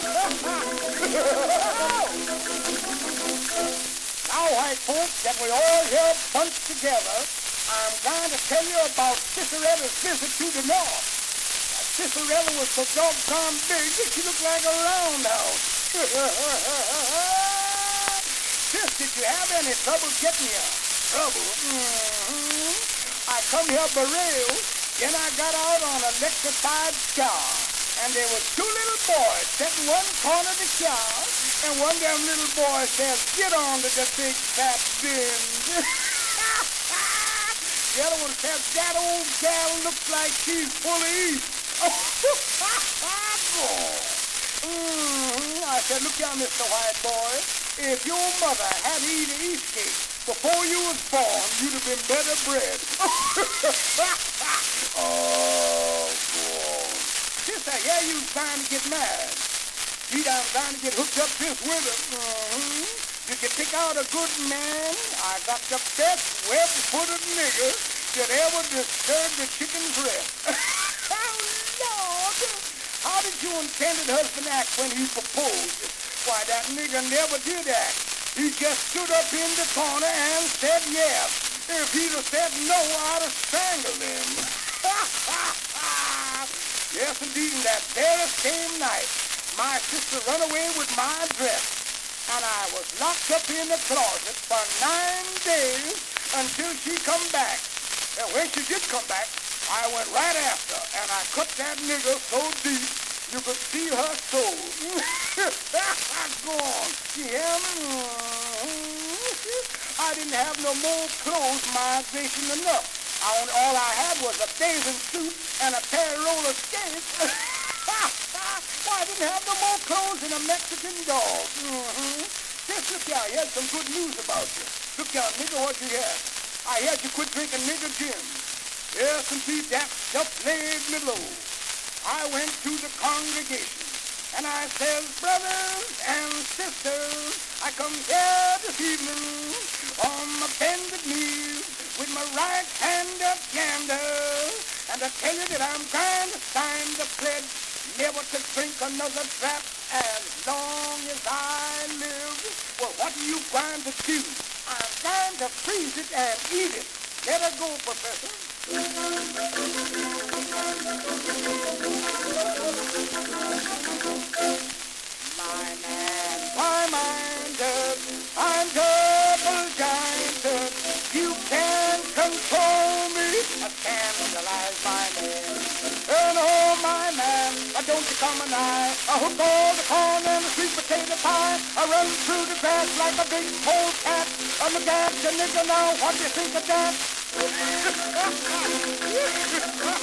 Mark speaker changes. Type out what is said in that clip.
Speaker 1: Now, white folks, that we all here bunched together, I'm going to tell you about Cicerella's visit to the north. Cicerella was so doggone big that she looked like a roundhouse. Sis, did you have any trouble getting here? Trouble? I come here berailed, then I got out on an electrified car. And there was two little boys sitting one corner of the car, and one of them little boys says, get on to the big fat bin. The other one says, that old gal looks like she's full of yeast. I said, look here, Mr. White Boy, if your mother had eaten yeast cake before you was born, you'd have been better bred. Oh, boy. Sister, yeah, you was trying to get married. Gee, I'm trying to get hooked up this winter. You can pick out a good man. I got the best web-footed nigger that ever disturbed the chicken's rest. Oh, Lord! How did your intended husband act when he proposed? Why, that nigger never did act. He just stood up in the corner and said yes. If he'd have said no, I'd have strangled him. Yes, indeed, and that very same night, my sister run away with my dress, and I was locked up in the closet for 9 days until she come back. And when she did come back, I went right after, and I cut that nigger so deep you could see her soul. Go on. You hear me? I didn't have no more clothes, migration enough. All I had was a bathing suit and a pair of roller skates. Well, I didn't have no more clothes than a Mexican dog. Just look here, I had some good news about you. Look here, nigga, what you hear? I heard you quit drinking nigger gin. Yes, indeed, that stuff laid me low. I went to the congregation, and I says, brothers and sisters, I come here this evening on my bended knees with my right hand up yonder, and I tell you that I'm trying to sign the pledge never to drink another drop as long as I live. Well, what are you going to do? I'm trying to freeze it and eat it. Let her go, Professor. My man, my minded, I'm double jointed. You can't control me. I scandalize my name. And oh, my man, don't you come a nigh. I hook all the corn and the sweet potato pie. I run through the grass like a big polecat. I'm a gag, the nigger now. What do you think of that?